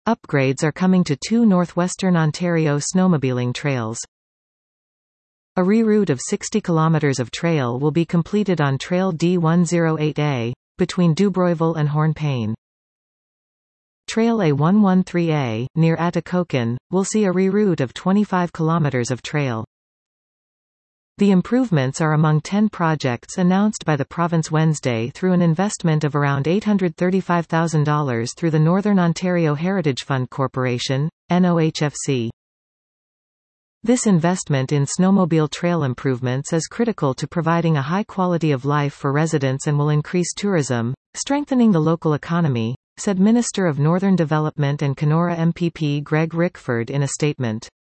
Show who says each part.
Speaker 1: Upgrades are coming to 2 northwestern Ontario snowmobiling trails. A reroute of 60 km of trail will be completed on Trail D108A, between Dubroyville and Hornepayne. Trail A113A, near Atikokan, will see a reroute of 25 km of trail. The improvements are among 10 projects announced by the province Wednesday through an investment of around $835,000 through the Northern Ontario Heritage Fund Corporation, NOHFC. This investment in snowmobile trail improvements is critical to providing a high quality of life for residents and will increase tourism, strengthening the local economy, said Minister of Northern Development and Kenora MPP Greg Rickford in a statement.